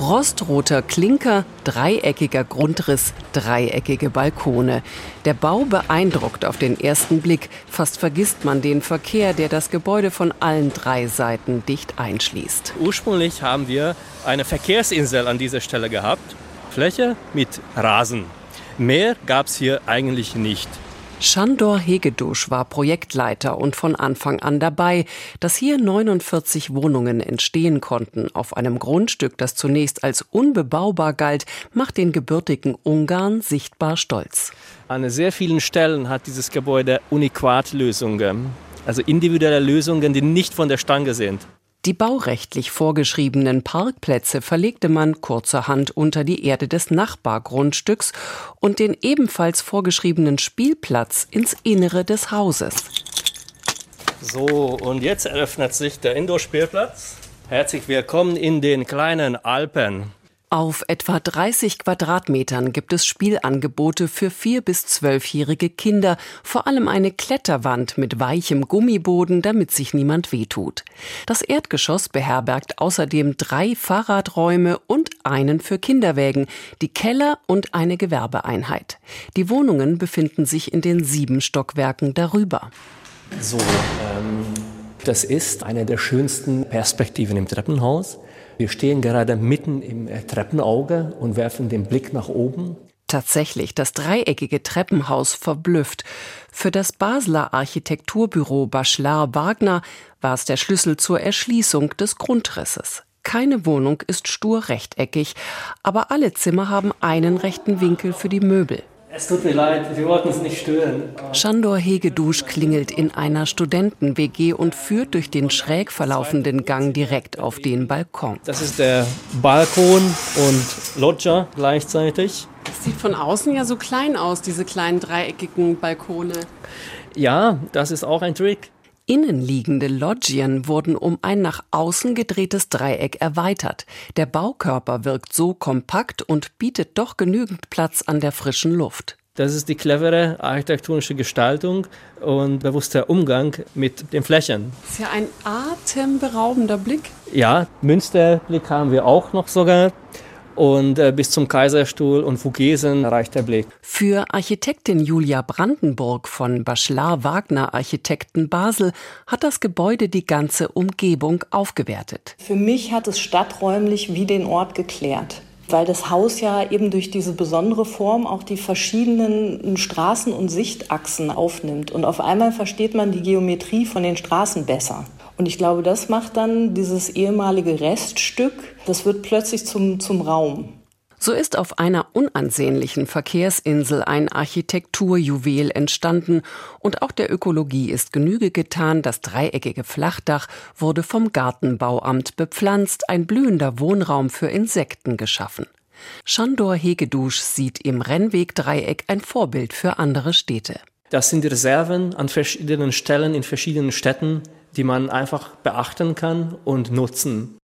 Rostroter Klinker, dreieckiger Grundriss, dreieckige Balkone. Der Bau beeindruckt auf den ersten Blick. Fast vergisst man den Verkehr, der das Gebäude von allen drei Seiten dicht einschließt. Ursprünglich haben wir eine Verkehrsinsel an dieser Stelle gehabt. Fläche mit Rasen. Mehr gab es hier eigentlich nicht. Sándor Hegedus war Projektleiter und von Anfang an dabei, dass hier 49 Wohnungen entstehen konnten auf einem Grundstück, das zunächst als unbebaubar galt, macht den gebürtigen Ungarn sichtbar stolz. An sehr vielen Stellen hat dieses Gebäude Uniquat-Lösungen, also individuelle Lösungen, die nicht von der Stange sind. Die baurechtlich vorgeschriebenen Parkplätze verlegte man kurzerhand unter die Erde des Nachbargrundstücks und den ebenfalls vorgeschriebenen Spielplatz ins Innere des Hauses. So, und jetzt eröffnet sich der Indoor-Spielplatz. Herzlich willkommen in den kleinen Alpen. Auf etwa 30 Quadratmetern gibt es Spielangebote für 4- bis 12-jährige Kinder, vor allem eine Kletterwand mit weichem Gummiboden, damit sich niemand wehtut. Das Erdgeschoss beherbergt außerdem 3 Fahrradräume und einen für Kinderwägen, die Keller und eine Gewerbeeinheit. Die Wohnungen befinden sich in den 7 Stockwerken darüber. So, das ist eine der schönsten Perspektiven im Treppenhaus. Wir stehen gerade mitten im Treppenauge und werfen den Blick nach oben. Tatsächlich, das dreieckige Treppenhaus verblüfft. Für das Basler Architekturbüro Bachelard Wagner war es der Schlüssel zur Erschließung des Grundrisses. Keine Wohnung ist stur rechteckig, aber alle Zimmer haben einen rechten Winkel für die Möbel. Es tut mir leid, wir wollten es nicht stören. Sándor Hegedus klingelt in einer Studenten-WG und führt durch den schräg verlaufenden Gang direkt auf den Balkon. Das ist der Balkon und Loggia gleichzeitig. Das sieht von außen ja so klein aus, diese kleinen dreieckigen Balkone. Ja, das ist auch ein Trick. Innenliegende Loggien wurden um ein nach außen gedrehtes Dreieck erweitert. Der Baukörper wirkt so kompakt und bietet doch genügend Platz an der frischen Luft. Das ist die clevere architektonische Gestaltung und bewusster Umgang mit den Flächen. Das ist ja ein atemberaubender Blick. Ja, Münsterblick haben wir auch noch sogar. Und bis zum Kaiserstuhl und Vogesen reicht der Blick. Für Architektin Julia Brandenburg von Bachelard Wagner Architekten Basel hat das Gebäude die ganze Umgebung aufgewertet. Für mich hat es stadträumlich wie den Ort geklärt, weil das Haus ja eben durch diese besondere Form auch die verschiedenen Straßen- und Sichtachsen aufnimmt. Und auf einmal versteht man die Geometrie von den Straßen besser. Und ich glaube, das macht dann dieses ehemalige Reststück, das wird plötzlich zum Raum. So ist auf einer unansehnlichen Verkehrsinsel ein Architekturjuwel entstanden. Und auch der Ökologie ist Genüge getan. Das dreieckige Flachdach wurde vom Gartenbauamt bepflanzt, ein blühender Wohnraum für Insekten geschaffen. Sándor Hegedus sieht im Rennwegdreieck ein Vorbild für andere Städte. Das sind Reserven an verschiedenen Stellen in verschiedenen Städten, die man einfach beachten kann und nutzen.